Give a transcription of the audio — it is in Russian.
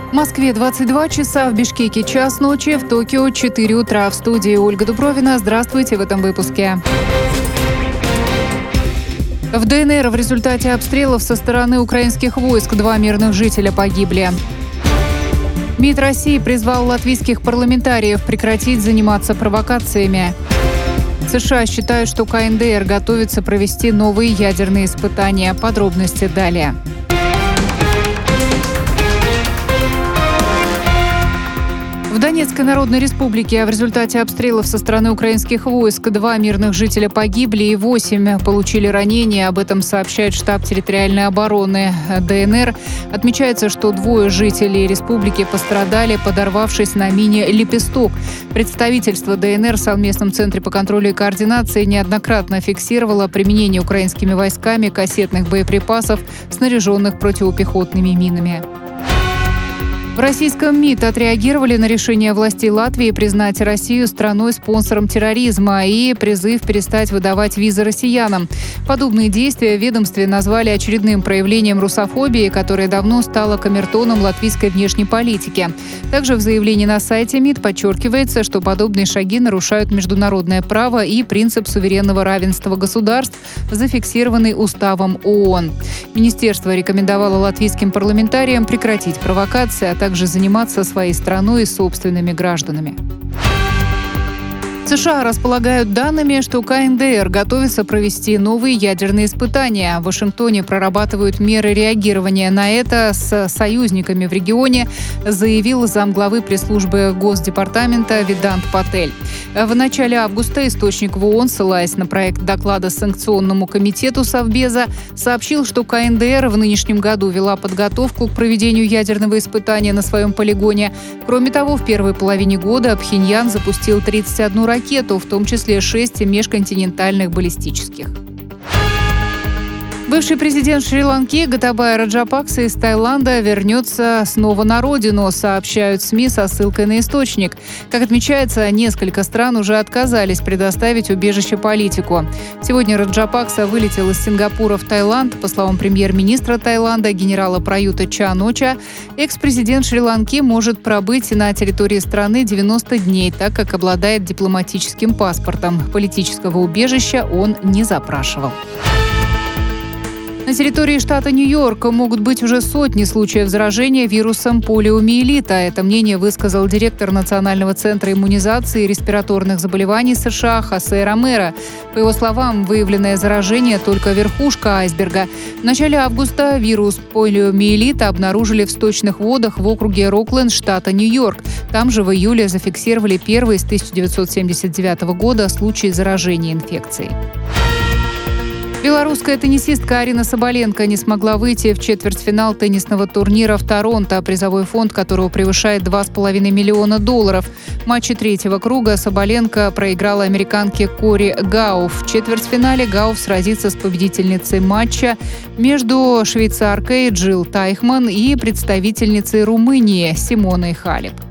В Москве 22 часа, в Бишкеке час ночи, в Токио 4 утра. В студии Ольга Дубровина. Здравствуйте в этом выпуске. В ДНР в результате обстрелов со стороны украинских войск 2 мирных жителя погибли. МИД России призвал латвийских парламентариев прекратить заниматься провокациями. США считают, что КНДР готовится провести новые ядерные испытания. Подробности далее. В Донецкой Народной Республике в результате обстрелов со стороны украинских войск 2 мирных жителя погибли и 8 получили ранения. Об этом сообщает штаб территориальной обороны ДНР. Отмечается, что 2 жителей республики пострадали, подорвавшись на мине «Лепесток». Представительство ДНР в Совместном центре по контролю и координации неоднократно фиксировало применение украинскими войсками кассетных боеприпасов, снаряженных противопехотными минами. В российском МИД отреагировали на решение властей Латвии признать Россию страной-спонсором терроризма и призыв перестать выдавать визы россиянам. Подобные действия в ведомстве назвали очередным проявлением русофобии, которая давно стала камертоном латвийской внешней политики. Также в заявлении на сайте МИД подчеркивается, что подобные шаги нарушают международное право и принцип суверенного равенства государств, зафиксированный Уставом ООН. Министерство рекомендовало латвийским парламентариям прекратить провокации, а также заниматься своей страной и собственными гражданами. США располагают данными, что КНДР готовится провести новые ядерные испытания. В Вашингтоне прорабатывают меры реагирования на это с союзниками в регионе, заявил замглавы пресс-службы Госдепартамента Ведант Патель. В начале августа источник в ООН, ссылаясь на проект доклада Санкционному комитету Совбеза, сообщил, что КНДР в нынешнем году вела подготовку к проведению ядерного испытания на своем полигоне. Кроме того, в первой половине года Пхеньян запустил 31 ракету, в том числе 6 межконтинентальных баллистических. Бывший президент Шри-Ланки Готабая Раджапакса из Таиланда вернется снова на родину, сообщают СМИ со ссылкой на источник. Как отмечается, несколько стран уже отказались предоставить убежище политику. Сегодня Раджапакса вылетел из Сингапура в Таиланд. По словам премьер-министра Таиланда генерала Праюта Чан-Оча, экс-президент Шри-Ланки может пробыть на территории страны 90 дней, так как обладает дипломатическим паспортом. Политического убежища он не запрашивал. На территории штата Нью-Йорк могут быть уже сотни случаев заражения вирусом полиомиелита. Это мнение высказал директор Национального центра иммунизации и респираторных заболеваний США Хосе Ромеро. По его словам, выявленное заражение только верхушка айсберга. В начале августа вирус полиомиелита обнаружили в сточных водах в округе Рокленд штата Нью-Йорк. Там же в июле зафиксировали первый с 1979 года случай заражения инфекцией. Белорусская теннисистка Арина Соболенко не смогла выйти в четвертьфинал теннисного турнира в Торонто, призовой фонд которого превышает $2,5 миллиона. В матче третьего круга Соболенко проиграла американке Кори Гауф. В четвертьфинале Гауф сразится с победительницей матча между швейцаркой Джилл Тайхман и представительницей Румынии Симоной Халеп.